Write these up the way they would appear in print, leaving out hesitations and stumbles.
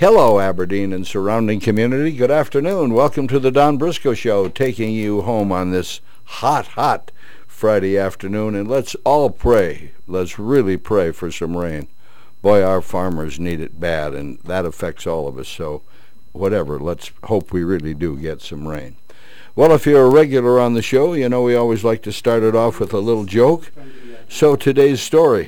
Hello, Aberdeen and surrounding community. Good afternoon. Welcome to the Don Briscoe Show, taking you home on this hot Friday afternoon. And let's all pray. Let's really pray for some rain. Boy, our farmers need it bad, and that affects all of us. So whatever, let's hope we really do get some rain. Well, if you're a regular on the show, you know we always like to start it off with a little joke. So today's story.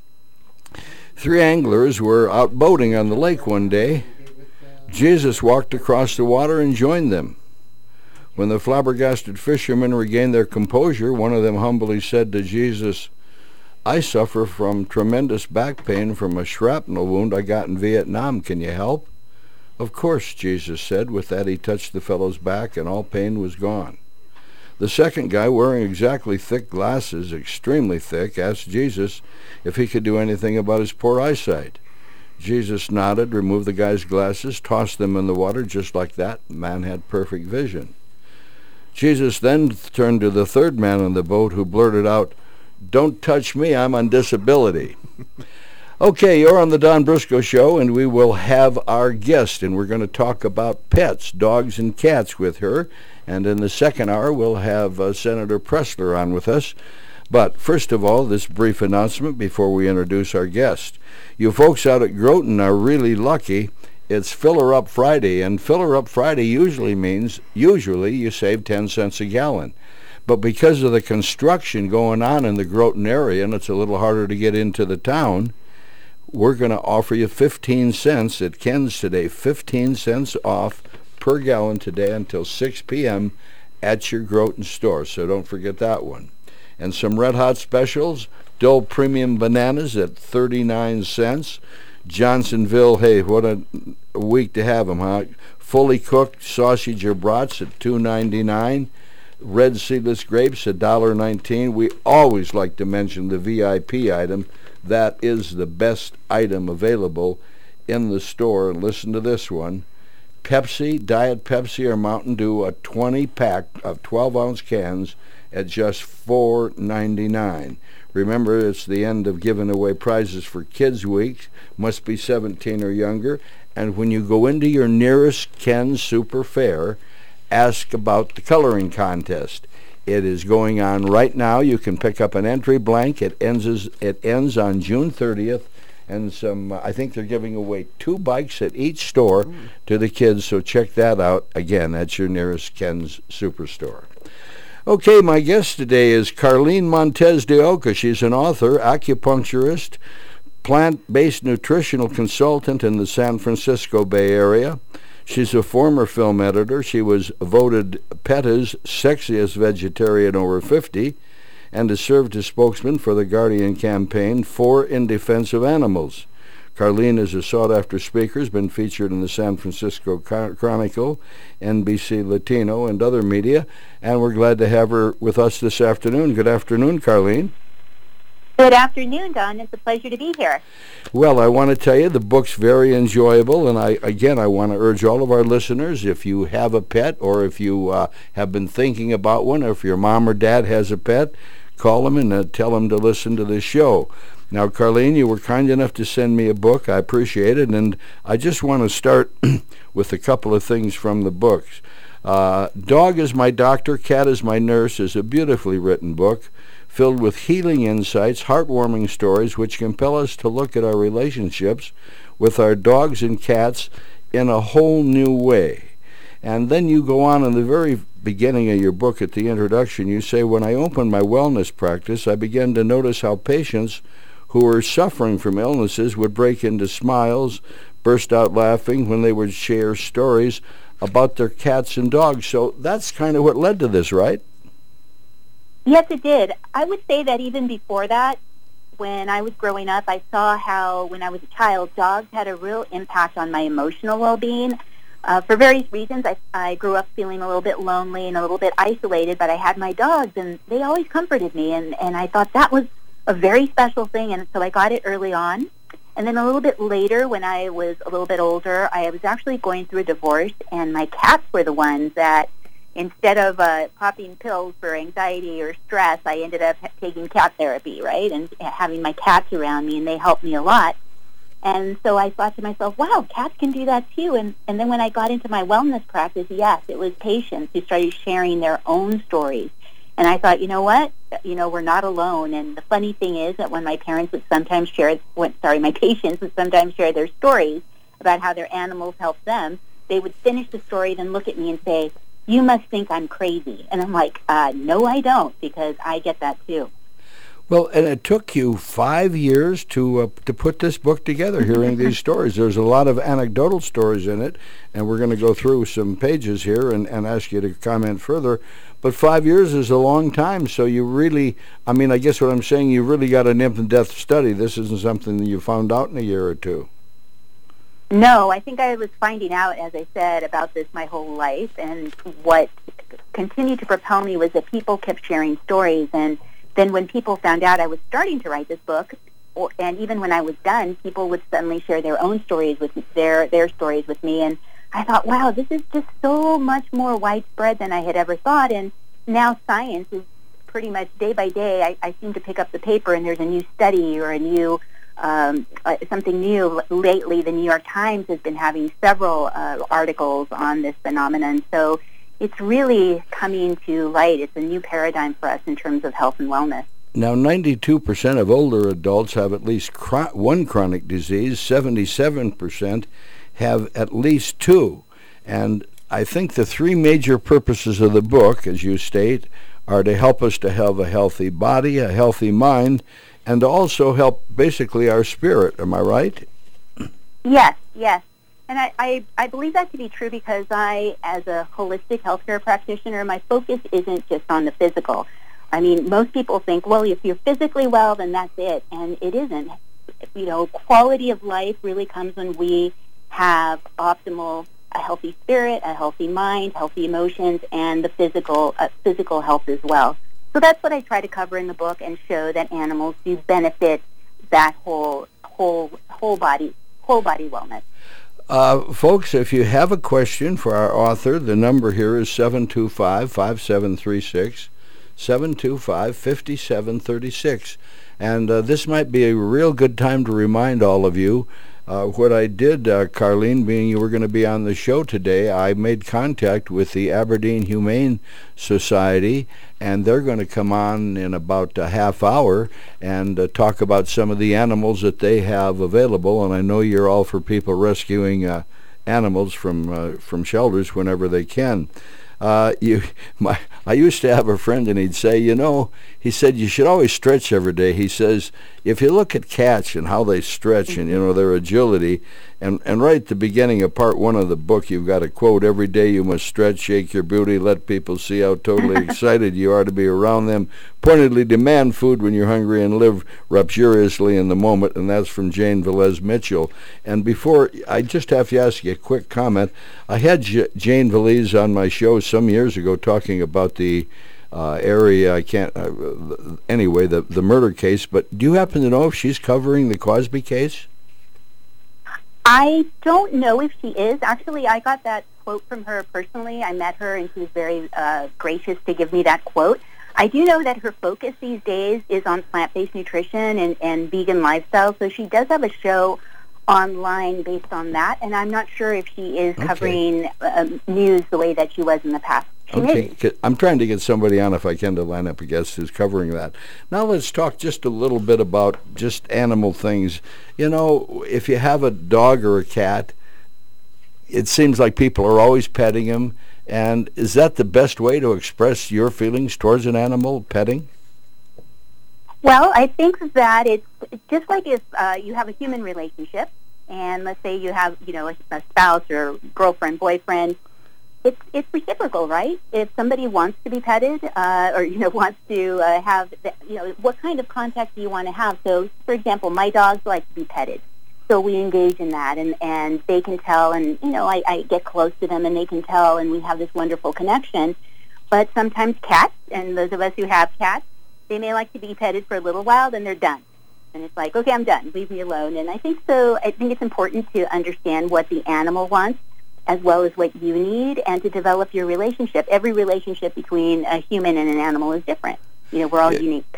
3 anglers were out boating on the lake one day. Jesus walked across the water and joined them. When the flabbergasted fishermen regained their composure, one of them humbly said to Jesus, "I suffer from tremendous back pain from a shrapnel wound I got in Vietnam. Can you help?" "Of course," Jesus said. With that, he touched the fellow's back, and all pain was gone. The second guy, wearing exactly thick glasses, extremely thick, asked Jesus if he could do anything about his poor eyesight. Jesus nodded, removed the guy's glasses, tossed them in the water. Just like that, the man had perfect vision. Jesus then turned to the third man on the boat, who blurted out, "Don't touch me, I'm on disability." Okay, you're on the Don Briscoe Show, and we will have our guest, and we're going to talk about pets, dogs and cats, with her. And in the second hour, we'll have Senator Pressler on with us. But first of all, this brief announcement before we introduce our guest. You folks out at Groton are really lucky. It's Filler Up Friday, and Filler Up Friday usually means you save 10 cents a gallon. But because of the construction going on in the Groton area, and it's a little harder to get into the town, we're going to offer you 15 cents at Ken's today, 15 cents off per gallon today until 6 p.m. at your Groton store, so don't forget that one. And some Red Hot specials, Dole Premium Bananas at 39 cents. Johnsonville, hey, what a week to have them, huh? Fully cooked sausage or brats at $2.99. Red seedless grapes at $1.19. We always like to mention the VIP item. That is the best item available in the store. And listen to this one. Pepsi, Diet Pepsi or Mountain Dew, a 20-pack of 12-ounce cans at just $4.99. Remember, it's the end of giving away prizes for Kids Week. Must be 17 or younger. And when you go into your nearest Ken's Super Fair, ask about the coloring contest. It is going on right now. You can pick up an entry blank. It ends on June 30th. And I think they're giving away 2 bikes at each store to the kids, so check that out. Again, that's your nearest Ken's Superstore. Okay, my guest today is Carlene Montez de Oca. She's an author, acupuncturist, plant-based nutritional consultant in the San Francisco Bay Area. She's a former film editor. She was voted PETA's sexiest vegetarian over 50, and has served as spokesman for the Guardian campaign for In Defense of Animals. Carlene is a sought-after speaker, has been featured in the San Francisco Chronicle, NBC Latino, and other media, and we're glad to have her with us this afternoon. Good afternoon, Carlene. Good afternoon, Don. It's a pleasure to be here. Well, I want to tell you the book's very enjoyable, and I want to urge all of our listeners, if you have a pet or if you have been thinking about one, or if your mom or dad has a pet, call them and tell them to listen to this show. Now, Carlene, you were kind enough to send me a book. I appreciate it, and I just want to start with a couple of things from the books. Dog is My Doctor, Cat is My Nurse is a beautifully written book filled with healing insights, heartwarming stories which compel us to look at our relationships with our dogs and cats in a whole new way. And then you go on in the very beginning of your book, at the introduction, you say, when I opened my wellness practice, I began to notice how patients who were suffering from illnesses would break into smiles, burst out laughing when they would share stories about their cats and dogs. So that's kind of what led to this, right? Yes, it did. I would say that even before that, when I was growing up, I saw how, when I was a child, dogs had a real impact on my emotional well-being. For various reasons, I grew up feeling a little bit lonely and a little bit isolated, but I had my dogs, and they always comforted me, and I thought that was a very special thing, and so I got it early on. And then a little bit later, when I was a little bit older, I was actually going through a divorce, and my cats were the ones that, instead of popping pills for anxiety or stress, I ended up taking cat therapy, right, and having my cats around me, and they helped me a lot. And so I thought to myself, wow, cats can do that too. And then when I got into my wellness practice, yes, it was patients who started sharing their own stories. And I thought, you know what? We're not alone. And the funny thing is that when my parents would sometimes my patients would sometimes share their stories about how their animals helped them, they would finish the story, then look at me and say, you must think I'm crazy. And I'm like, no, I don't, because I get that too. Well, and it took you 5 years to put this book together, hearing these stories. There's a lot of anecdotal stories in it, and we're going to go through some pages here and ask you to comment further. But 5 years is a long time, so you really, I guess what I'm saying, you really got an in-depth study. This isn't something that you found out in a year or two. No, I think I was finding out, as I said, about this my whole life, and what continued to propel me was that people kept sharing stories. And then when people found out I was starting to write this book, and even when I was done, people would suddenly share their own stories with their stories with me. And I thought, wow, this is just so much more widespread than I had ever thought. And now science is pretty much day by day. I seem to pick up the paper and there's a new study or a new something new. Lately, the New York Times has been having several articles on this phenomenon. So it's really coming to light. It's a new paradigm for us in terms of health and wellness. Now, 92% of older adults have at least one chronic disease. 77% have at least two. And I think the three major purposes of the book, as you state, are to help us to have a healthy body, a healthy mind, and to also help basically our spirit. Am I right? Yes. And I believe that to be true because I, as a holistic healthcare practitioner, my focus isn't just on the physical. Most people think, well, if you're physically well, then that's it. And it isn't. Quality of life really comes when we have a healthy spirit, a healthy mind, healthy emotions, and the physical health as well. So that's what I try to cover in the book and show that animals do benefit that whole body wellness. Folks, if you have a question for our author, the number here is 725-5736, 725-5736. And this might be a real good time to remind all of you what I did, Carlene, being you were going to be on the show today. I made contact with the Aberdeen Humane Society, and they're going to come on in about a half hour and talk about some of the animals that they have available. And I know you're all for people rescuing animals from shelters whenever they can. I used to have a friend, and he'd say, he said, you should always stretch every day. He says, if you look at cats and how they stretch and, their agility, and right at the beginning of part 1 of the book, you've got a quote, every day you must stretch, shake your booty, let people see how totally excited you are to be around them, pointedly demand food when you're hungry, and live luxuriously in the moment. And that's from Jane Velez Mitchell. And before, I just have to ask you a quick comment. I had Jane Velez on my show some years ago talking about the area, the murder case, but do you happen to know if she's covering the Cosby case? I don't know if she is. Actually, I got that quote from her personally. I met her, and she was very gracious to give me that quote. I do know that her focus these days is on plant-based nutrition and vegan lifestyle, so she does have a show online based on that, and I'm not sure if she is covering news the way that she was in the past. I'm trying to get somebody on, if I can, to line up a guest who's covering that. Now let's talk just a little bit about just animal things. If you have a dog or a cat, it seems like people are always petting them. And is that the best way to express your feelings towards an animal, petting? Well, I think that it's just like if you have a human relationship, and let's say you have, a spouse or girlfriend, boyfriend, it's reciprocal, right? If somebody wants to be petted, or wants to have, what kind of contact do you want to have? So, for example, my dogs like to be petted, so we engage in that, and they can tell, and I get close to them, and they can tell, and we have this wonderful connection. But sometimes cats, and those of us who have cats, they may like to be petted for a little while, then they're done. And it's like, okay, I'm done. Leave me alone. And I think it's important to understand what the animal wants as well as what you need, and to develop your relationship. Every relationship between a human and an animal is different. We're all unique.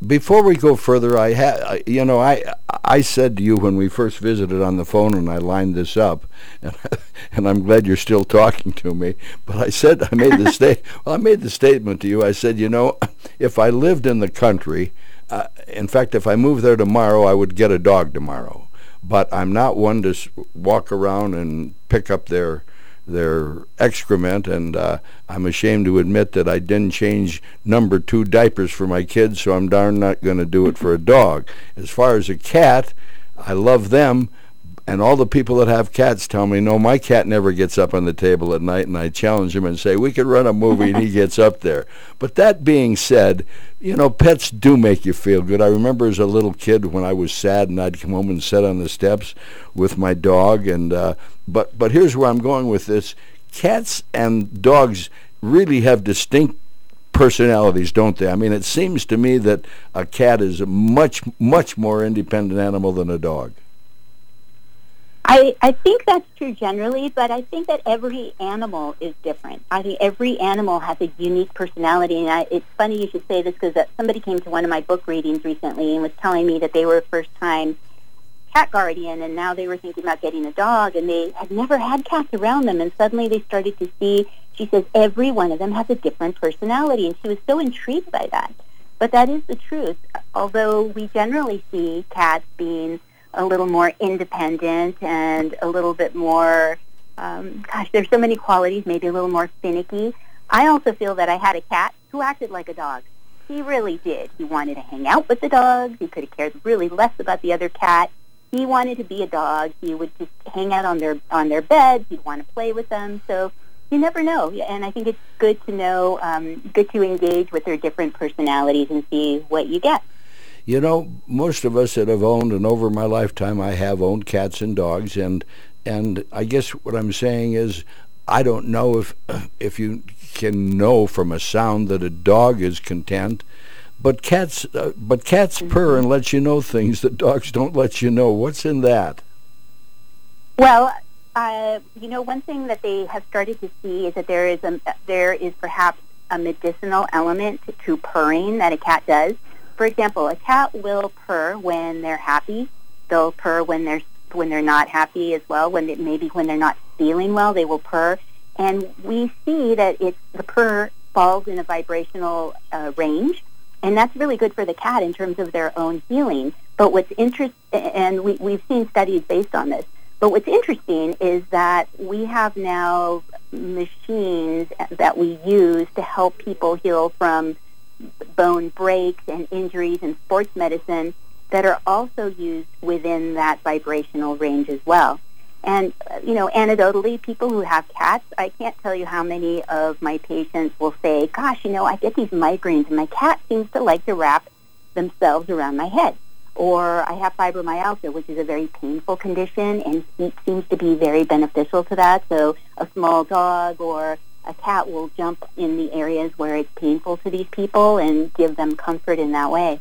Before we go further, I said to you when we first visited on the phone, and I lined this up, and I'm glad you're still talking to me. But I made the statement to you. I said, if I lived in the country, in fact, if I moved there tomorrow, I would get a dog tomorrow. But I'm not one to walk around and pick up their excrement, and I'm ashamed to admit that I didn't change number 2 diapers for my kids, so I'm darn not going to do it for a dog. As far as a cat, I love them, and all the people that have cats tell me, no, my cat never gets up on the table at night, and I challenge him and say, we could run a movie, and he gets up there. But that being said, pets do make you feel good. I remember as a little kid when I was sad, and I'd come home and sit on the steps with my dog, and but here's where I'm going with this. Cats and dogs really have distinct personalities, don't they? I mean, it seems to me that a cat is a much, much more independent animal than a dog. I think that's true generally, but I think that every animal is different. I think every animal has a unique personality, and it's funny you should say this because somebody came to one of my book readings recently and was telling me that they were a first-time cat guardian, and now they were thinking about getting a dog, and they had never had cats around them, and suddenly they started to see, she says, every one of them has a different personality, and she was so intrigued by that. But that is the truth. Although we generally see cats being a little more independent and a little bit more, there's so many qualities, maybe a little more finicky. I also feel that I had a cat who acted like a dog. He really did. He wanted to hang out with the dogs. He could have cared really less about the other cat. He wanted to be a dog. He would just hang out on their beds. He'd want to play with them. So you never know. And I think it's good to know, good to engage with their different personalities and see what you get. Most of us that have owned, and over my lifetime I have owned cats and dogs, and I guess what I'm saying is I don't know if you can know from a sound that a dog is content, but cats purr and let you know things that dogs don't let you know. What's in that? Well, one thing that they have started to see is that there is perhaps a medicinal element to purring that a cat does. For example, a cat will purr when they're happy. They'll purr when they're not happy as well. Maybe when they're not feeling well, they will purr. And we see that the purr falls in a vibrational range, and that's really good for the cat in terms of their own healing. But what's interesting, and we've seen studies based on this. But what's interesting is that we have now machines that we use to help people heal from bone breaks and injuries in sports medicine that are also used within that vibrational range as well. And, anecdotally, people who have cats, I can't tell you how many of my patients will say, gosh, I get these migraines and my cat seems to like to wrap themselves around my head. Or I have fibromyalgia, which is a very painful condition, and heat seems to be very beneficial to that. So a small dog or a cat will jump in the areas where it's painful to these people and give them comfort in that way.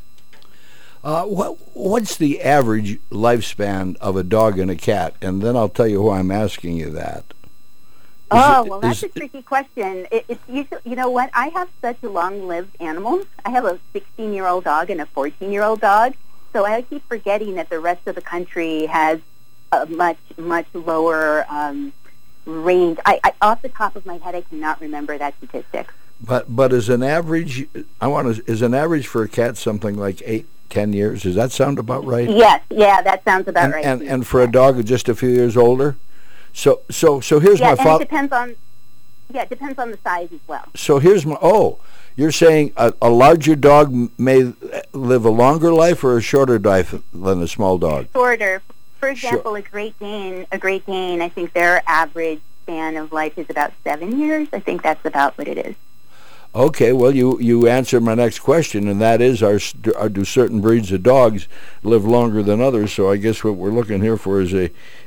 What's the average lifespan of a dog and a cat? And then I'll tell you why I'm asking you that. That's a tricky question. It's usually, you know what? I have such long-lived animals. I have a 16-year-old dog and a 14-year-old dog. So I keep forgetting that the rest of the country has a much, much lower range. I off the top of my head, I cannot remember that statistic. But as an average, is an average for a cat something like 8-10 years? Does that sound about right? Yes, that sounds about right. And for a dog just a few years older. So here's my follow-up. It depends on the size as well. So here's you're saying a larger dog may live a longer life or a shorter life than a small dog? Shorter. For example, a Great Dane, I think their average span of life is about 7 years. I think that's about what it is. Okay, well, you answered my next question, and that is, do certain breeds of dogs live longer than others? So I guess what we're looking here for is a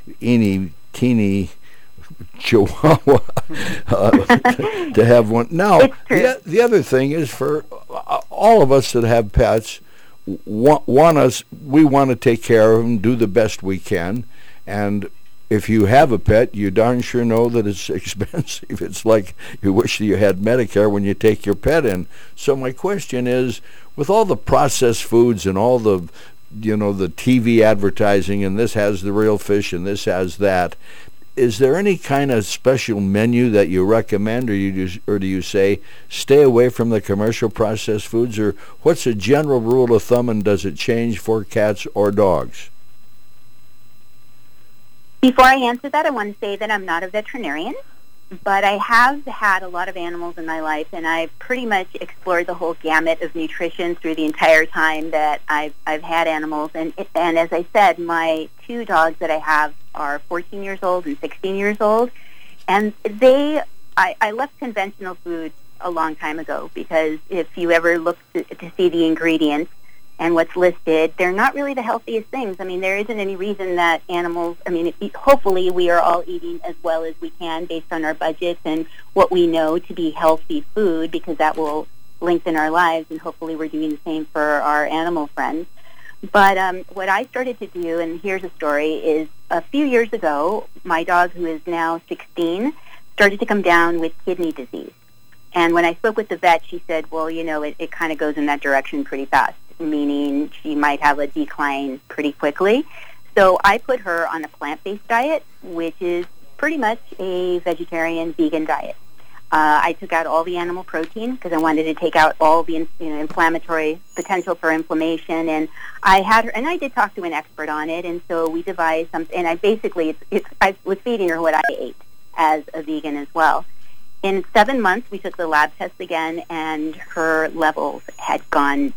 teeny Chihuahua to have one. Now, the other thing is, for all of us that have pets, we want to take care of them, do the best we can, and if you have a pet, you darn sure know that it's expensive. It's like you wish you had Medicare when you take your pet in. So my question is, With all the processed foods and all the, the TV advertising, and this has the real fish and this has that, is there any kind of special menu that you recommend, or do you say stay away from the commercial processed foods, or what's a general rule of thumb, and does it change for cats or dogs? Before I answer that, I want to say that I'm not a veterinarian, but I have had a lot of animals in my life, and I've pretty much explored the whole gamut of nutrition through the entire time that I've had animals. And as I said, my 2 dogs that I have are 14 years old and 16 years old, and I left conventional food a long time ago, because if you ever look to see the ingredients and what's listed, they're not really the healthiest things. I mean, there isn't any reason that animals, hopefully we are all eating as well as we can based on our budgets and what we know to be healthy food, because that will lengthen our lives, and hopefully we're doing the same for our animal friends. But what I started to do, and here's a story, is a few years ago, my dog, who is now 16, started to come down with kidney disease. And when I spoke with the vet, she said, well, it kind of goes in that direction pretty fast, meaning she might have a decline pretty quickly. So I put her on a plant-based diet, which is pretty much a vegetarian, vegan diet. I took out all the animal protein because I wanted to take out all the inflammatory potential for inflammation. And I had her, and I did talk to an expert on it, and so we devised something. And I basically, I was feeding her what I ate as a vegan as well. In 7 months, we took the lab test again, and her levels had gone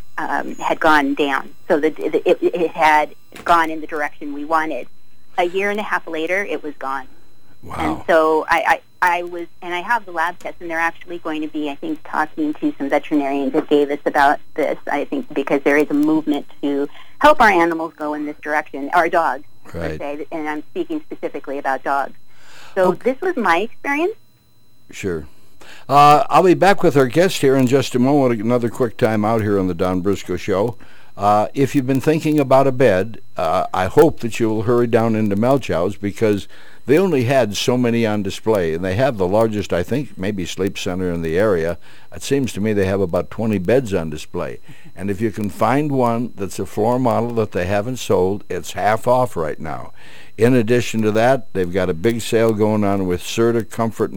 down. So it had gone in the direction we wanted. A year and a half later, it was gone. Wow. And so I was, and I have the lab tests, and they're actually going to be, I think, talking to some veterinarians at Davis about this, I think, because there is a movement to help our animals go in this direction, our dogs, right, per se, and I'm speaking specifically about dogs. So This was my experience. Sure. I'll be back with our guest here in just a moment. Another quick time out here on the Don Briscoe Show. If you've been thinking about a bed, I hope that you'll hurry down into Melchow's, because they only had so many on display, and they have the largest, I think, maybe sleep center in the area. It seems to me they have about 20 beds on display. And if you can find one that's a floor model that they haven't sold, it's half off right now. In addition to that, they've got a big sale going on with Serta Comfort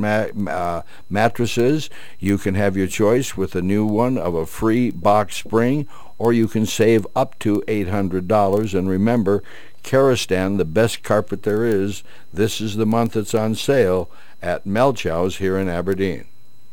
mattresses. You can have your choice with a new one of a free box spring, or you can save up to $800. And remember, Karastan, the best carpet there is, this is the month it's on sale at Melchow's here in Aberdeen.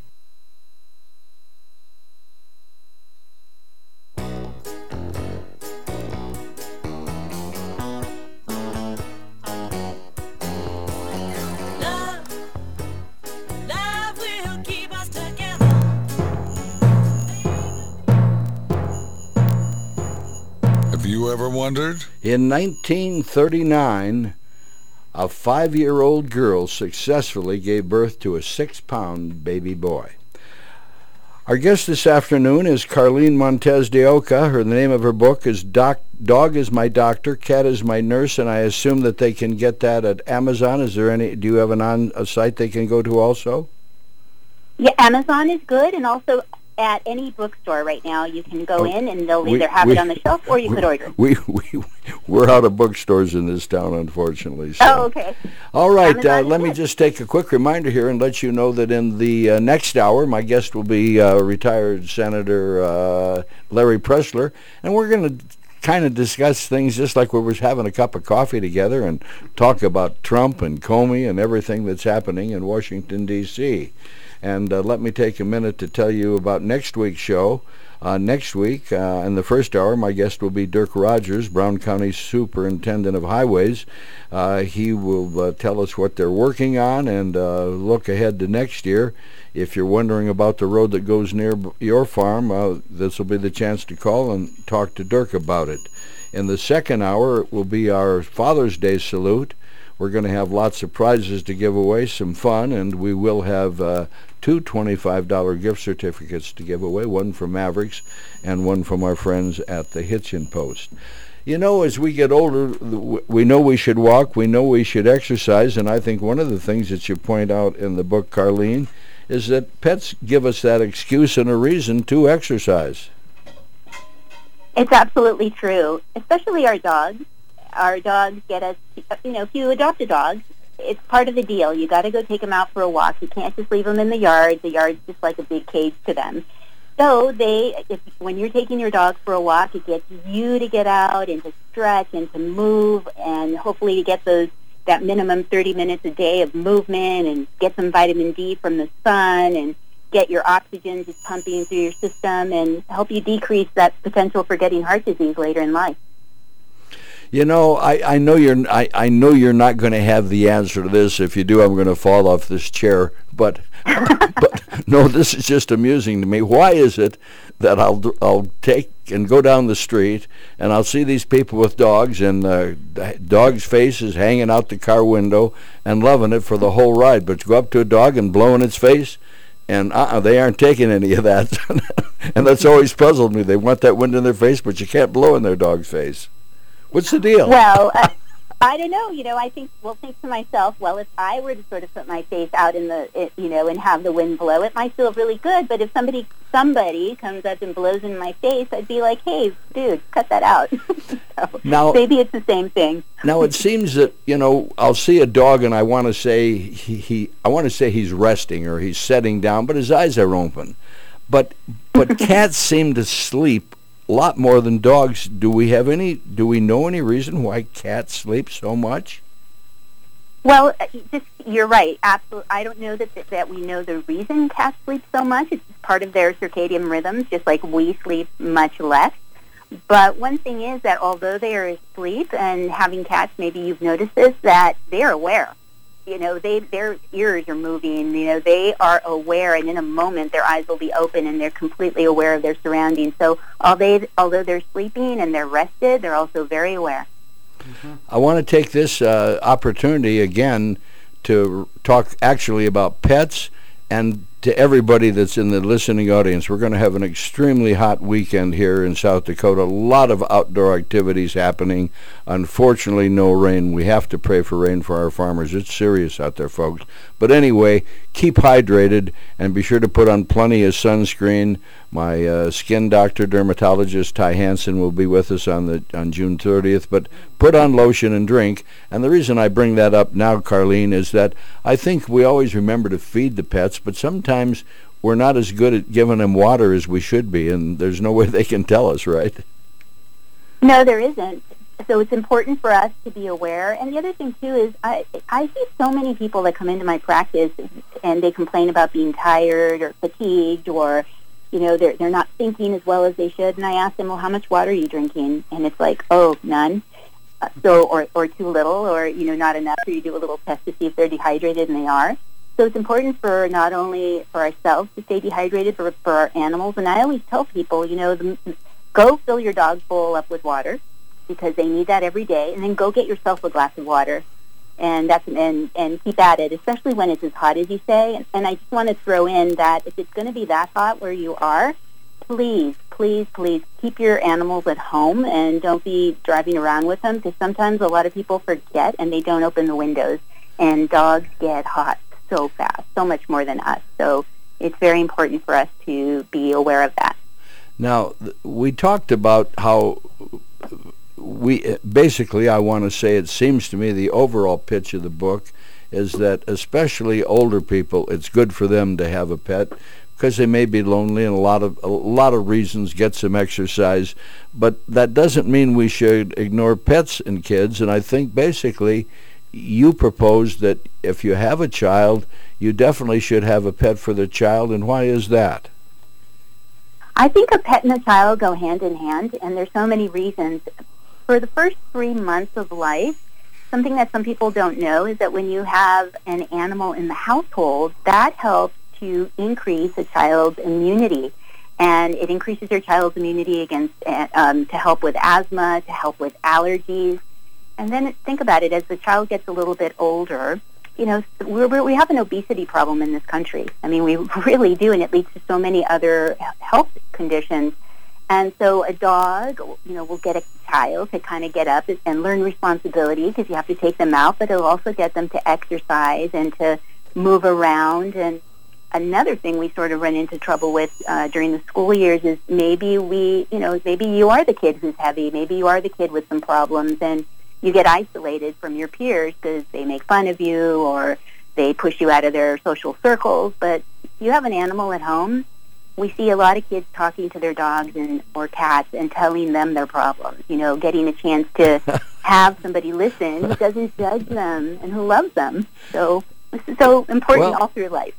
Have you ever wondered? In 1939, a 5-year-old girl successfully gave birth to a 6-pound baby boy. Our guest this afternoon is Carlene Montez de Oca. The name of her book is Dog is My Doctor, Cat is My Nurse, and I assume that they can get that at Amazon. Do you have a site they can go to also? Yeah, Amazon is good, and also at any bookstore right now, you can go in and they'll either have it on the shelf or you could order. We're out of bookstores in this town, unfortunately. So. Oh, okay. All right, let me just take a quick reminder here and let you know that in the next hour, my guest will be retired Senator Larry Pressler, and we're going to kind of discuss things just like we were having a cup of coffee together and talk about Trump and Comey and everything that's happening in Washington, D.C., And let me take a minute to tell you about next week's show. Next week, in the first hour, my guest will be Dirk Rogers, Brown County Superintendent of Highways. He will tell us what they're working on and look ahead to next year. If you're wondering about the road that goes near your farm, this will be the chance to call and talk to Dirk about it. In the second hour, it will be our Father's Day salute. We're going to have lots of prizes to give away, some fun, and we will have two $25 gift certificates to give away, one from Mavericks and one from our friends at the Hitchin Post. You know, as we get older, we know we should walk, we know we should exercise, and I think one of the things that you point out in the book, Carlene, is that pets give us that excuse and a reason to exercise. It's absolutely true, especially our dogs. Our dogs get us, if you adopt a dog, it's part of the deal. You got to go take them out for a walk. You can't just leave them in the yard. The yard's just like a big cage to them. So when you're taking your dog for a walk, it gets you to get out and to stretch and to move, and hopefully to get that minimum 30 minutes a day of movement and get some vitamin D from the sun and get your oxygen just pumping through your system and help you decrease that potential for getting heart disease later in life. I know you're not going to have the answer to this. If you do, I'm going to fall off this chair. But no, this is just amusing to me. Why is it that I'll take and go down the street and I'll see these people with dogs, and the dog's face is hanging out the car window and loving it for the whole ride, but you go up to a dog and blow in its face, and they aren't taking any of that. And that's always puzzled me. They want that wind in their face, but you can't blow in their dog's face. What's the deal? Well, I don't know. I think to myself, well, if I were to sort of put my face out in and have the wind blow, it might feel really good. But if somebody comes up and blows in my face, I'd be like, hey, dude, cut that out. So now, maybe it's the same thing. Now, it seems that, I'll see a dog and I want to say he's resting or he's setting down, but his eyes are open. But cats seem to sleep a lot more than dogs. Do we know any reason why cats sleep so much? Well, you're right. Absolutely. I don't know that we know the reason cats sleep so much. It's just part of their circadian rhythms, just like we sleep much less. But one thing is that although they are asleep, and having cats, maybe you've noticed this, that they're aware. Their ears are moving. They are aware, and in a moment, their eyes will be open, and they're completely aware of their surroundings. So, although they're sleeping and they're rested, they're also very aware. Mm-hmm. I want to take this opportunity again to talk actually about pets, and to everybody that's in the listening audience. We're going to have an extremely hot weekend here in South Dakota. A lot of outdoor activities happening. Unfortunately, no rain. We have to pray for rain for our farmers. It's serious out there, folks. But anyway, keep hydrated and be sure to put on plenty of sunscreen. My skin doctor, dermatologist Ty Hansen, will be with us on June 30th. But put on lotion and drink. And the reason I bring that up now, Carlene, is that I think we always remember to feed the pets, but sometimes we're not as good at giving them water as we should be, and there's no way they can tell us, right? No, there isn't. So it's important for us to be aware. And the other thing, too, is I see so many people that come into my practice and they complain about being tired or fatigued, or, they're not thinking as well as they should. And I ask them, well, how much water are you drinking? And it's like, oh, none. Or too little, or, not enough, or you do a little test to see if they're dehydrated, and they are. So it's important for not only for ourselves to stay dehydrated, but for our animals. And I always tell people, go fill your dog bowl up with water, because they need that every day, and then go get yourself a glass of water, and keep at it, especially when it's as hot as you say. And I just want to throw in that if it's going to be that hot where you are, please, please, please keep your animals at home and don't be driving around with them, because sometimes a lot of people forget and they don't open the windows, and dogs get hot so fast, so much more than us. So it's very important for us to be aware of that. Now, we talked about how I want to say, it seems to me the overall pitch of the book is that especially older people, it's good for them to have a pet, because they may be lonely, and a lot of reasons, get some exercise, but that doesn't mean we should ignore pets and kids. And I think basically you propose that if you have a child, you definitely should have a pet for the child, and why is that? I think a pet and a child go hand in hand, and there's so many reasons. For the first 3 months of life, something that some people don't know is that when you have an animal in the household, that helps to increase a child's immunity. And it increases your child's immunity against to help with asthma, to help with allergies. And then think about it, as the child gets a little bit older, we have an obesity problem in this country. I mean, we really do, and it leads to so many other health conditions. And so a dog, will get a child to kind of get up and learn responsibility, because you have to take them out, but it'll also get them to exercise and to move around. And another thing we sort of run into trouble with during the school years is maybe you are the kid who's heavy, maybe you are the kid with some problems, and you get isolated from your peers because they make fun of you or they push you out of their social circles. But if you have an animal at home, we see a lot of kids talking to their dogs or cats and telling them their problems, getting a chance to have somebody listen who doesn't judge them and who loves them. So this is so important all through life.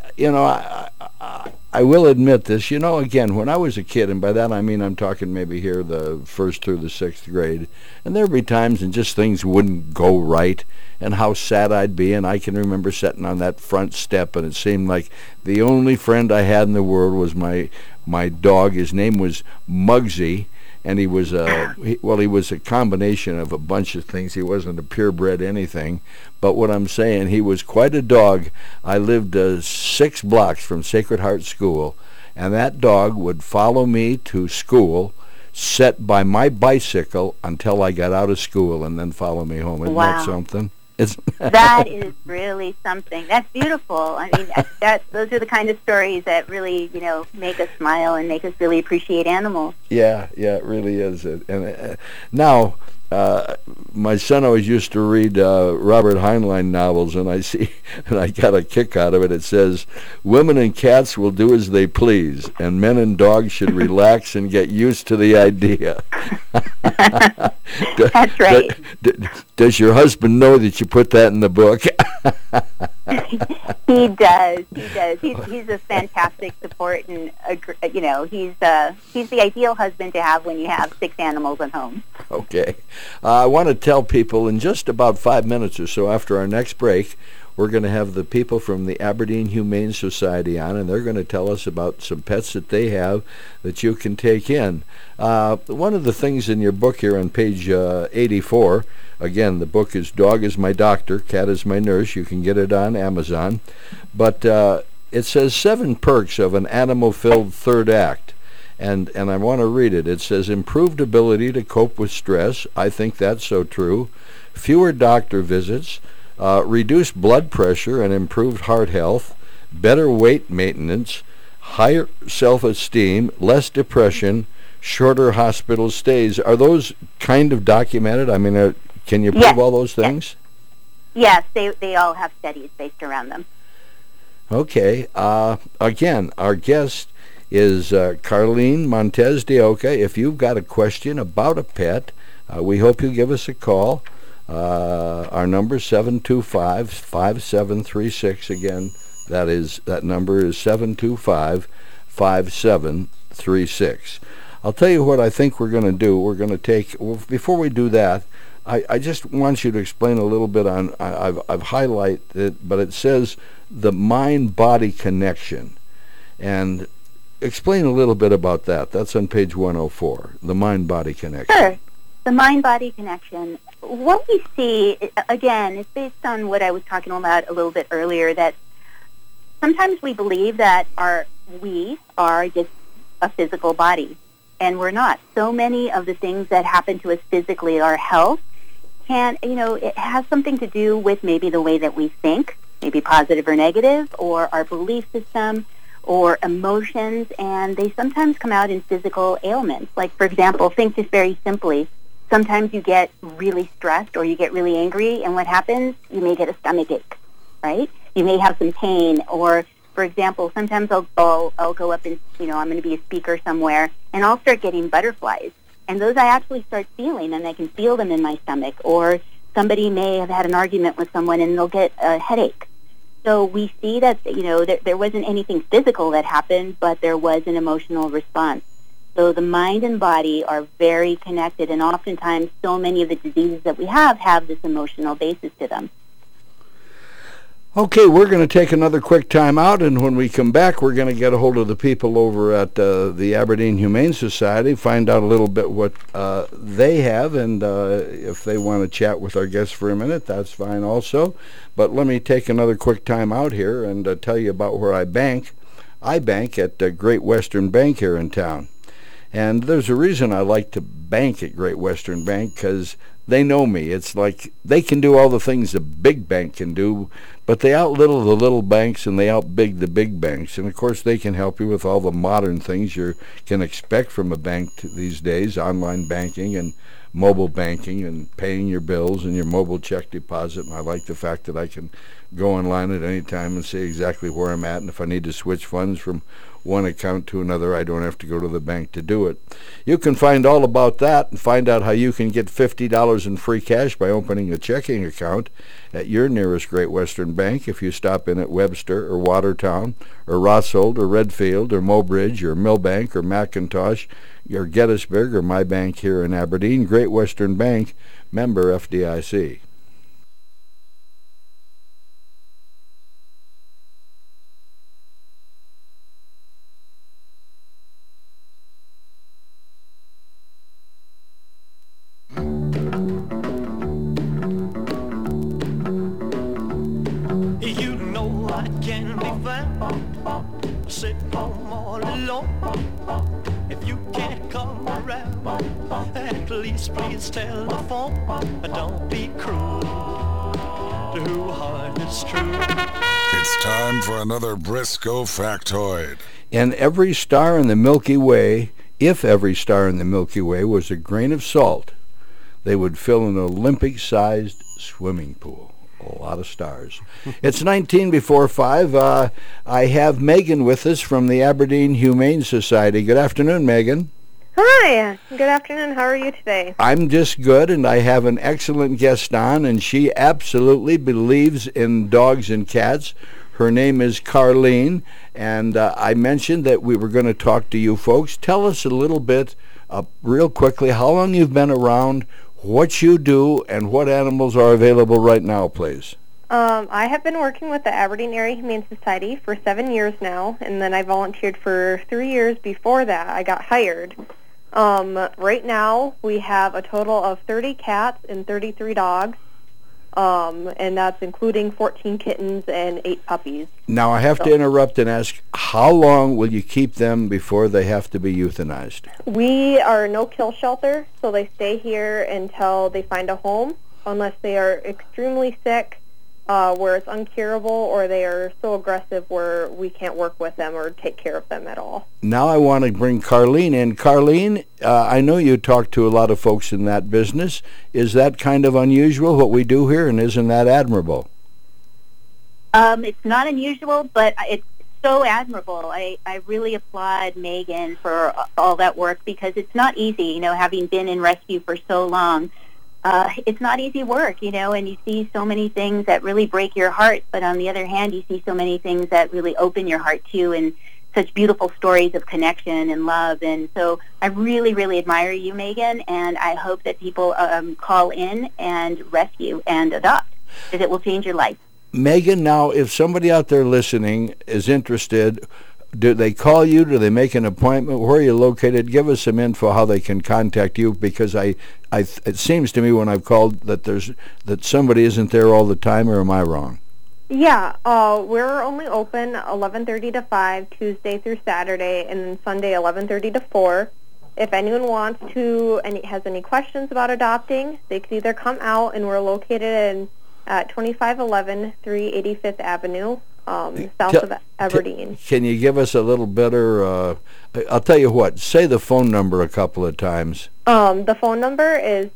I will admit this. Again, when I was a kid, and by that I mean I'm talking maybe here the 1st through the 6th grade, and there'd be times and just things wouldn't go right, and how sad I'd be. And I can remember sitting on that front step, and it seemed like the only friend I had in the world was my dog. His name was Muggsy. And he was he was a combination of a bunch of things. He wasn't a purebred anything. But what I'm saying, he was quite a dog. I lived 6 blocks from Sacred Heart School, and that dog would follow me to school, sit by my bicycle until I got out of school, and then follow me home. Isn't that something? That is really something. That's beautiful. I mean, those are the kind of stories that really, make us smile and make us really appreciate animals. Yeah, it really is. And now, my son always used to read Robert Heinlein novels, and I got a kick out of it. It says, "Women and cats will do as they please, and men and dogs should relax and get used to the idea." That's right. Does your husband know that you put that in the book? He does. He's a fantastic support, and he's the ideal husband to have when you have 6 animals at home. Okay. I want to tell people in just about 5 minutes or so after our next break, we're going to have the people from the Aberdeen Humane Society on, and they're going to tell us about some pets that they have that you can take in. One of the things in your book here on page 84, again, the book is Dog is My Doctor, Cat is My Nurse. You can get it on Amazon. But it says 7 perks of an animal-filled third act. And I want to read it. It says, improved ability to cope with stress. I think that's so true. Fewer doctor visits. Reduced blood pressure and improved heart health. Better weight maintenance. Higher self-esteem. Less depression. Shorter hospital stays. Are those kind of documented? I mean, can you prove all those things? Yes, they all have studies based around them. Okay. Again, our guest is Carlene Montez de Oca. If you've got a question about a pet, we hope you give us a call. Our number is 725-5736. Again, that number is 725-5736. I'll tell you what I think we're going to do. We're going to take, before we do that, I just want you to explain a little bit on, I've highlighted it, but it says the mind-body connection. And explain a little bit about that. That's on page 104, the mind-body connection. Sure. The mind-body connection. What we see, again, is based on what I was talking about a little bit earlier, that sometimes we believe that we are just a physical body, and we're not. So many of the things that happen to us physically, our health, it has something to do with maybe the way that we think, maybe positive or negative, or our belief system, or emotions, and they sometimes come out in physical ailments. Like, for example, think just very simply, sometimes you get really stressed or you get really angry, and what happens? You may get a stomach ache, right? You may have some pain, or, for example, sometimes I'll go up and, I'm going to be a speaker somewhere, and I'll start getting butterflies. And those I actually start feeling, and I can feel them in my stomach. Or somebody may have had an argument with someone, and they'll get a headache. So we see that, there wasn't anything physical that happened, but there was an emotional response. So the mind and body are very connected, and oftentimes so many of the diseases that we have this emotional basis to them. Okay, we're going to take another quick time out, and when we come back, we're going to get a hold of the people over at the Aberdeen Humane Society, find out a little bit what they have, and if they want to chat with our guests for a minute, that's fine also. But let me take another quick time out here and tell you about where I bank. I bank at Great Western Bank here in town. And there's a reason I like to bank at Great Western Bank, because they know me. It's like they can do all the things a big bank can do, but they outlittle the little banks and they outbig the big banks. And, of course, they can help you with all the modern things you can expect from a bank these days, online banking and mobile banking and paying your bills and your mobile check deposit. And I like the fact that I can go online at any time and see exactly where I'm at. And if I need to switch funds from one account to another, I don't have to go to the bank to do it. You can find all about that and find out how you can get $50 in free cash by opening a checking account at your nearest Great Western Bank if you stop in at Webster or Watertown or Rossold or Redfield or Mobridge or Millbank or McIntosh or Gettysburg or my bank here in Aberdeen. Great Western Bank, member FDIC. Sitting home all alone. If you can't come around, at least please telephone. Don't be cruel to who heart is true. It's time for another Briscoe factoid. And every star in the Milky Way, if every star in the Milky Way was a grain of salt, they would fill an Olympic-sized swimming pool. A lot of stars. It's 19 before 5. I have Megan with us from the Aberdeen Humane Society. Good afternoon, Megan. Hi. Good afternoon. How are you today? I'm just good, and I have an excellent guest on, and she absolutely believes in dogs and cats. Her name is Carlene, and I mentioned that we were going to talk to you folks. Tell us a little bit, real quickly, how long you've been around, what you do, and what animals are available right now, please. I have been working with the Aberdeen Area Humane Society for 7 years now, and then I volunteered for 3 years before that. I got hired. Right now, we have a total of 30 cats and 33 dogs, and that's including 14 kittens and 8 puppies. Now, I have to interrupt and ask, how long will you keep them before they have to be euthanized? We are a no-kill shelter, so they stay here until they find a home, unless they are extremely sick, where it's uncurable, or they are so aggressive where we can't work with them or take care of them at all. Now I want to bring Carlene in. Carlene, I know you talk to a lot of folks in that business. Is that kind of unusual, what we do here, and isn't that admirable? It's not unusual, but it's so admirable. I really applaud Megan for all that work, because it's not easy, having been in rescue for so long. It's not easy work, and you see so many things that really break your heart, but on the other hand, you see so many things that really open your heart too, and such beautiful stories of connection and love. And so I really, really admire you, Megan, and I hope that people call in and rescue and adopt, because it will change your life. Megan, now, if somebody out there listening is interested, do they call you? Do they make an appointment? Where are you located? Give us some info how they can contact you, because it seems to me when I've called that somebody isn't there all the time, or am I wrong? Yeah, we're only open 11:30 to 5, Tuesday through Saturday, and then Sunday 11:30 to 4. If anyone wants to and has any questions about adopting, they could either come out, and we're located at 2511 385th Avenue, south of Aberdeen. Can you give us a little better, I'll tell you what, say the phone number a couple of times. The phone number is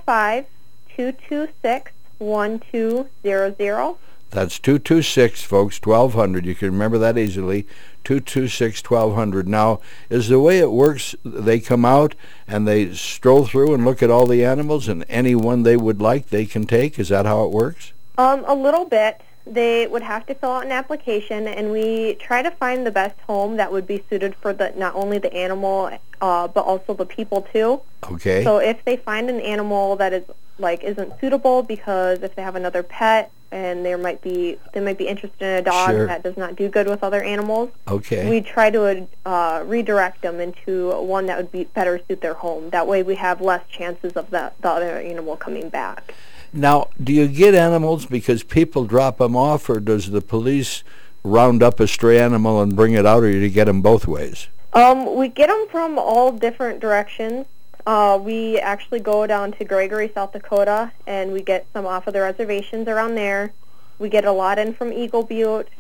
605-226-1200. That's 226, folks, 1200. You can remember that easily, 226-1200. Now, is the way it works, they come out and they stroll through and look at all the animals, and any one they would like they can take? Is that how it works? A little bit. They would have to fill out an application, and we try to find the best home that would be suited for not only the animal, but also the people too. Okay. So if they find an animal that isn't suitable, because if they have another pet and they might be interested in a dog that does not do good with other animals, okay, we try to redirect them into one that would be better suit their home. That way we have less chances of the other animal coming back. Now, do you get animals because people drop them off, or does the police round up a stray animal and bring it out, or do you get them both ways? We get them from all different directions. We actually go down to Gregory, South Dakota, and we get some off of the reservations around there. We get a lot in from Eagle Butte.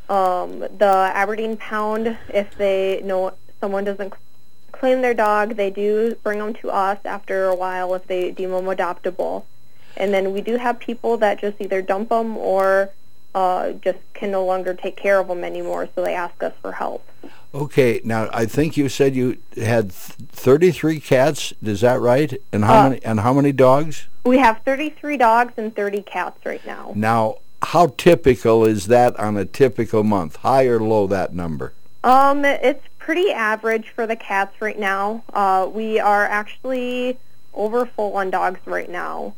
The Aberdeen Pound, if they know someone doesn't claim their dog, they do bring them to us after a while if they deem them adoptable. And then we do have people that just either dump them or just can no longer take care of them anymore, so they ask us for help. Okay, now I think you said you had 33 cats. Is that right? And how many dogs? We have 33 dogs and 30 cats right now. Now, how typical is that on a typical month? High or low, that number? It's pretty average for the cats right now. We are actually over full on dogs right now.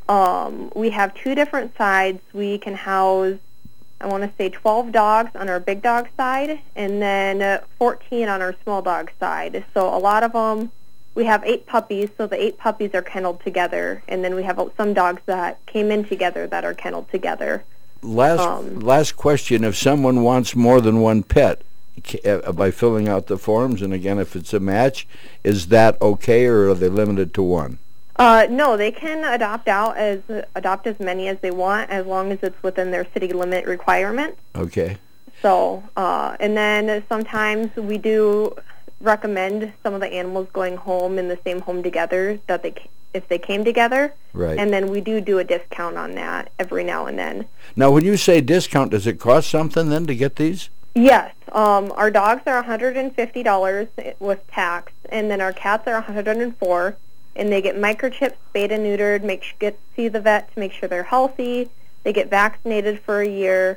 We have 2 different sides. We can house, I want to say 12 dogs on our big dog side, and then 14 on our small dog side. So a lot of them, we have 8 puppies, so the 8 puppies are kenneled together, and then we have some dogs that came in together that are kenneled together. Last question, if someone wants more than one pet, by filling out the forms, and again, if it's a match, is that okay, or are they limited to one? No, they can adopt as many as they want, as long as it's within their city limit requirements. Okay. So, and then sometimes we do recommend some of the animals going home in the same home together, that if they came together. Right. And then we do a discount on that every now and then. Now, when you say discount, does it cost something then to get these? Yes. Our dogs are $150 with tax, and then our cats are $104. And they get microchipped, spayed and neutered, see the vet to make sure they're healthy. They get vaccinated for a year,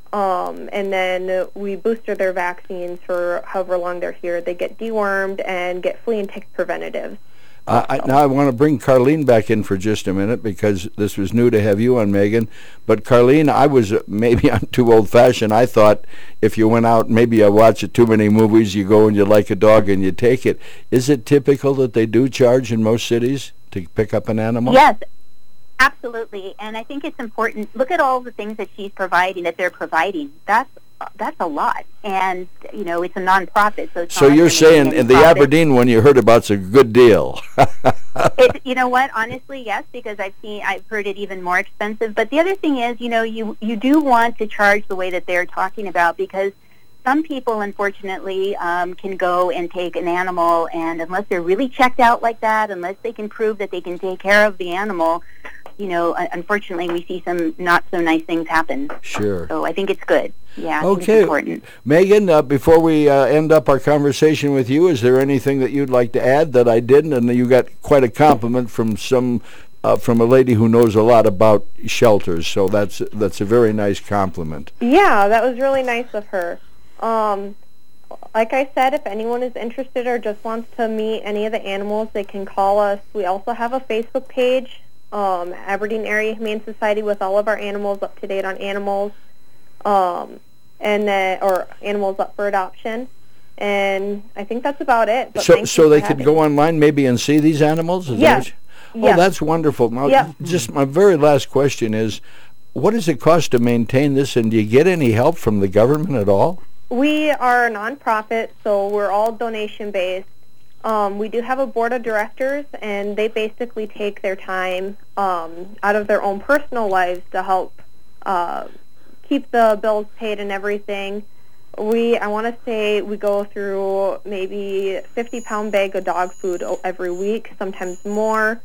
and then we booster their vaccines for however long they're here. They get dewormed and get flea and tick preventatives. Now I want to bring Carlene back in for just a minute, because this was new to have you on, Megan. But Carlene, I'm too old-fashioned. I thought if you went out, maybe I watched too many movies, you go and you like a dog and you take it. Is it typical that they do charge in most cities to pick up an animal? Yes, absolutely. And I think it's important. Look at all the things that they're providing. That's a lot. And, it's a nonprofit. So you're saying in the Aberdeen one you heard about's a good deal. You know what? Honestly, yes, because I've heard it even more expensive. But the other thing is, you do want to charge the way that they're talking about, because some people, unfortunately, can go and take an animal, and unless they're really checked out like that, unless they can prove that they can take care of the animal, unfortunately, we see some not so nice things happen. Sure. So I think it's good. Yeah. Okay. It's important. Megan, before we end up our conversation with you, is there anything that you'd like to add that I didn't? And you got quite a compliment from from a lady who knows a lot about shelters. So that's a very nice compliment. Yeah, that was really nice of her. Like I said, if anyone is interested or just wants to meet any of the animals, they can call us. We also have a Facebook page, Aberdeen Area Humane Society, with all of our animals up to date on animals, or animals up for adoption. And I think that's about it. But so they could go online maybe and see these animals? Yes. Oh, that's wonderful. Now, just my very last question is, what does it cost to maintain this, and do you get any help from the government at all? We are a nonprofit, so we're all donation-based. We do have a board of directors, and they basically take their time out of their own personal lives to help keep the bills paid and everything. I want to say we go through maybe a 50-pound bag of dog food every week, sometimes more.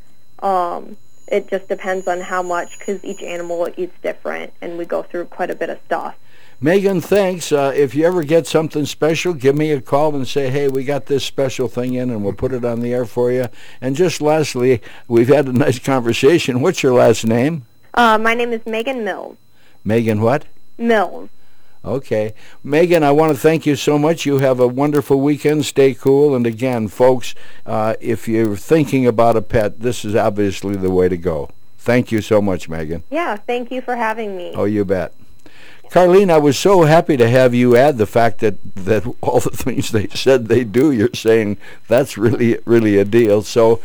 It just depends on how much, because each animal eats different, and we go through quite a bit of stuff. Megan, thanks. If you ever get something special, give me a call and say, hey, we got this special thing in, and we'll put it on the air for you. And just lastly, we've had a nice conversation. What's your last name? My name is Megan Mills. Megan what? Mills. Okay. Megan, I want to thank you so much. You have a wonderful weekend. Stay cool. And again, folks, if you're thinking about a pet, this is obviously the way to go. Thank you so much, Megan. Yeah, thank you for having me. Oh, you bet. Carlene, I was so happy to have you add the fact that all the things they said they do, you're saying that's really, really a deal. So,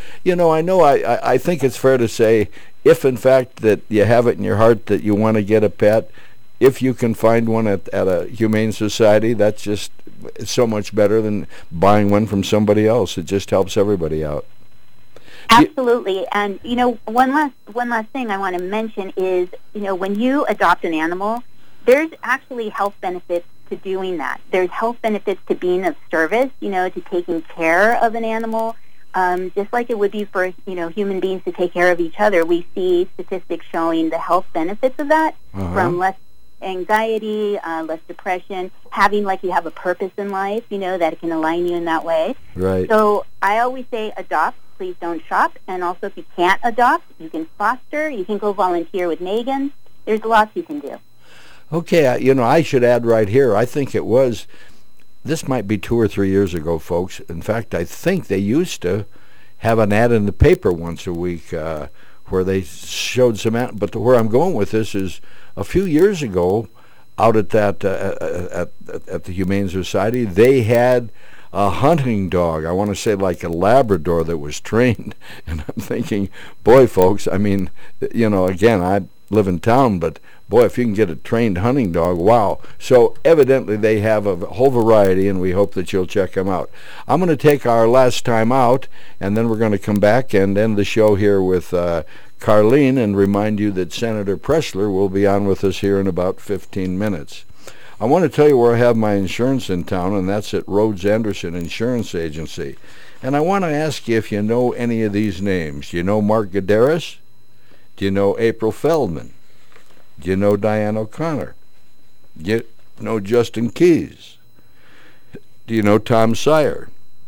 I think it's fair to say, if in fact that you have it in your heart that you want to get a pet, if you can find one at a humane society, that's just so much better than buying one from somebody else. It just helps everybody out. Absolutely. And, one last thing I want to mention is, when you adopt an animal, there's actually health benefits to doing that. There's health benefits to being of service, to taking care of an animal, just like it would be for, human beings to take care of each other. We see statistics showing the health benefits of that, from less anxiety, less depression, having like you have a purpose in life, that it can align you in that way. Right. So I always say adopt. Please don't shop. And also, if you can't adopt, you can foster. You can go volunteer with Megan. There's lots you can do. Okay, I should add right here, I think this might be 2 or 3 years ago, folks. In fact, I think they used to have an ad in the paper once a week where they showed some ad. But where I'm going with this is a few years ago, out at that at the Humane Society, they had a hunting dog, I want to say like a Labrador, that was trained. And I'm thinking, boy, folks, I mean, again, I live in town, but boy, if you can get a trained hunting dog, wow. So evidently they have a whole variety, and we hope that you'll check them out. I'm going to take our last time out, and then we're going to come back and end the show here with Carlene, and remind you that Senator Pressler will be on with us here in about 15 minutes. I want to tell you where I have my insurance in town, and that's at Rhodes Anderson Insurance Agency. And I want to ask you if you know any of these names. Do you know Mark Gadaris? Do you know April Feldman? Do you know Diane O'Connor? Do you know Justin Keys? Do you know Tom Sire?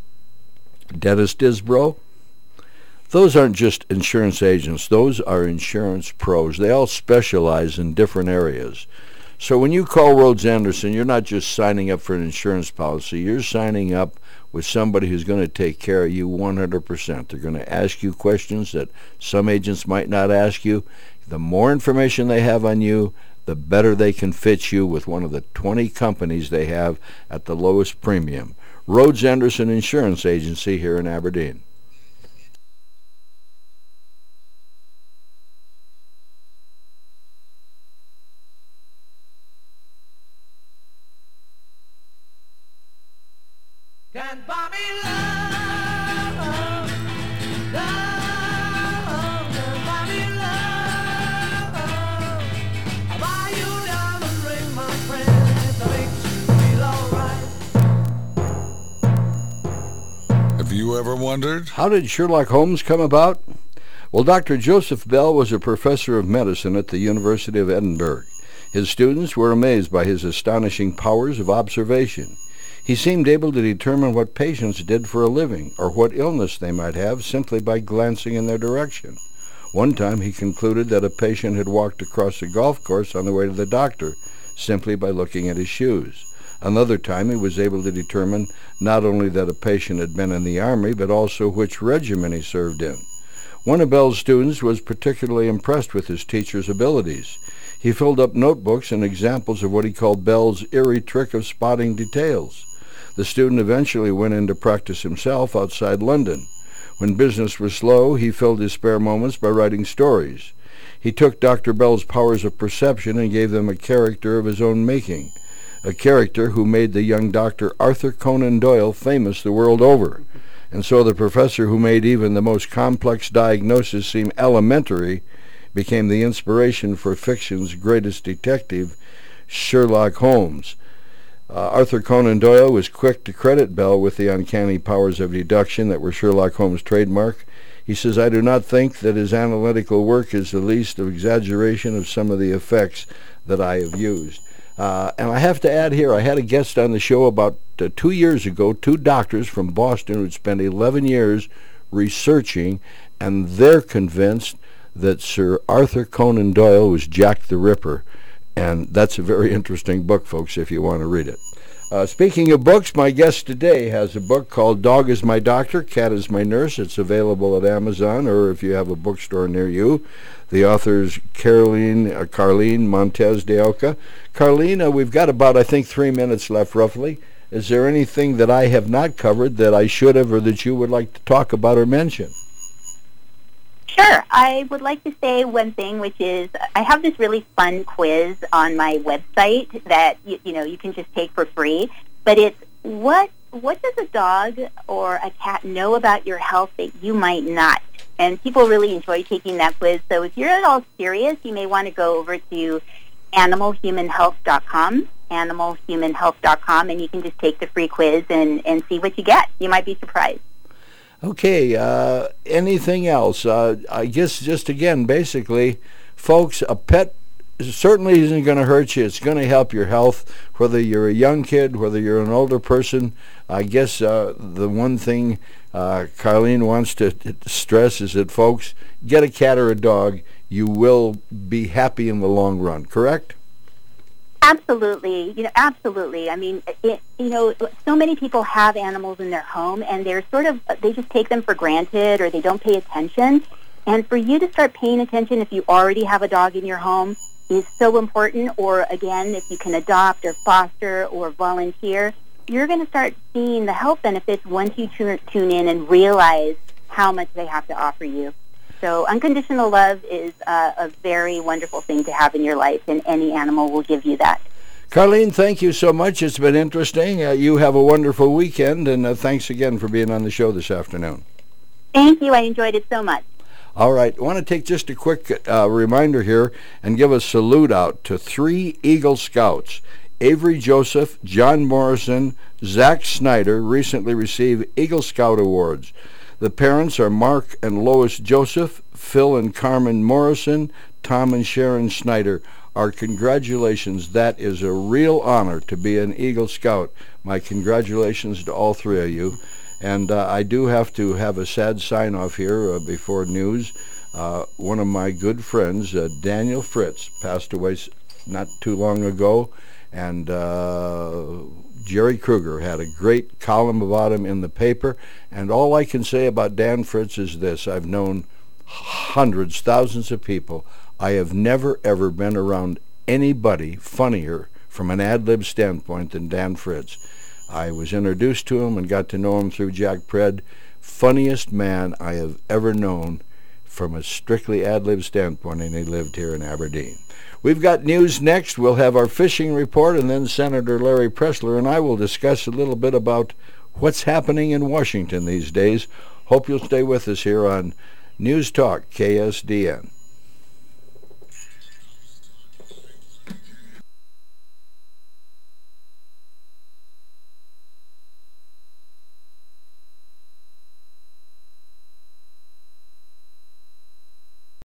Dennis Disbro? Those aren't just insurance agents. Those are insurance pros. They all specialize in different areas. So when you call Rhodes Anderson, you're not just signing up for an insurance policy. You're signing up with somebody who's going to take care of you 100%. They're going to ask you questions that some agents might not ask you. The more information they have on you, the better they can fit you with one of the 20 companies they have at the lowest premium. Rhodes Anderson Insurance Agency here in Aberdeen. Can't buy me love, love, can't buy me love. I'll buy you a diamond ring, my friend, if that makes you feel alright. Have you ever wondered? How did Sherlock Holmes come about? Well, Dr. Joseph Bell was a professor of medicine at the University of Edinburgh. His students were amazed by his astonishing powers of observation. He seemed able to determine what patients did for a living or what illness they might have simply by glancing in their direction. One time he concluded that a patient had walked across a golf course on the way to the doctor simply by looking at his shoes. Another time he was able to determine not only that a patient had been in the Army, but also which regiment he served in. One of Bell's students was particularly impressed with his teacher's abilities. He filled up notebooks and examples of what he called Bell's eerie trick of spotting details. The student eventually went into practice himself outside London. When business was slow, he filled his spare moments by writing stories. He took Dr. Bell's powers of perception and gave them a character of his own making, a character who made the young Dr. Arthur Conan Doyle famous the world over. And so the professor who made even the most complex diagnosis seem elementary became the inspiration for fiction's greatest detective, Sherlock Holmes. Arthur Conan Doyle was quick to credit Bell with the uncanny powers of deduction that were Sherlock Holmes' trademark. He says, "I do not think that his analytical work is the least of exaggeration of some of the effects that I have used." And I have to add here, I had a guest on the show about 2 years ago, 2 doctors from Boston who'd spent 11 years researching, and they're convinced that Sir Arthur Conan Doyle was Jack the Ripper. And that's a very interesting book, folks, if you want to read it. Speaking of books, my guest today has a book called Dog is My Doctor, Cat is My Nurse. It's available at Amazon, or if you have a bookstore near you. The author's Carlene Montez de Oca. Carlene, we've got about, I think, 3 minutes left, roughly. Is there anything that I have not covered that I should have or that you would like to talk about or mention? Sure. I would like to say one thing, which is I have this really fun quiz on my website that you can just take for free. But it's what does a dog or a cat know about your health that you might not? And people really enjoy taking that quiz. So if you're at all serious, you may want to go over to animalhumanhealth.com, animalhumanhealth.com, and you can just take the free quiz and see what you get. You might be surprised. Okay, anything else? I guess just again, basically, folks, a pet certainly isn't going to hurt you. It's going to help your health, whether you're a young kid, whether you're an older person. I guess the one thing Carlene wants to stress is that, folks, get a cat or a dog. You will be happy in the long run, correct? Absolutely. Absolutely. I mean, so many people have animals in their home, and they just take them for granted, or they don't pay attention. And for you to start paying attention if you already have a dog in your home is so important. Or again, if you can adopt or foster or volunteer, you're going to start seeing the health benefits once you tune in and realize how much they have to offer you. So unconditional love is a very wonderful thing to have in your life, and any animal will give you that. Carlene, thank you so much. It's been interesting. You have a wonderful weekend, and thanks again for being on the show this afternoon. Thank you. I enjoyed it so much. All right. I want to take just a quick reminder here and give a salute out to 3 Eagle Scouts. Avery Joseph, John Morrison, Zach Snyder recently received Eagle Scout Awards. The parents are Mark and Lois Joseph, Phil and Carmen Morrison, Tom and Sharon Snyder. Our congratulations. That is a real honor to be an Eagle Scout. My congratulations to all 3 of you. And I do have to have a sad sign-off here before news. One of my good friends, Daniel Fritz, passed away not too long ago. And Jerry Kruger had a great column about him in the paper. And all I can say about Dan Fritz is this. I've known hundreds, thousands of people. I have never, ever been around anybody funnier from an ad-lib standpoint than Dan Fritz. I was introduced to him and got to know him through Jack Pred. Funniest man I have ever known from a strictly ad-lib standpoint, and he lived here in Aberdeen. We've got news next. We'll have our fishing report, and then Senator Larry Pressler and I will discuss a little bit about what's happening in Washington these days. Hope you'll stay with us here on News Talk KSDN.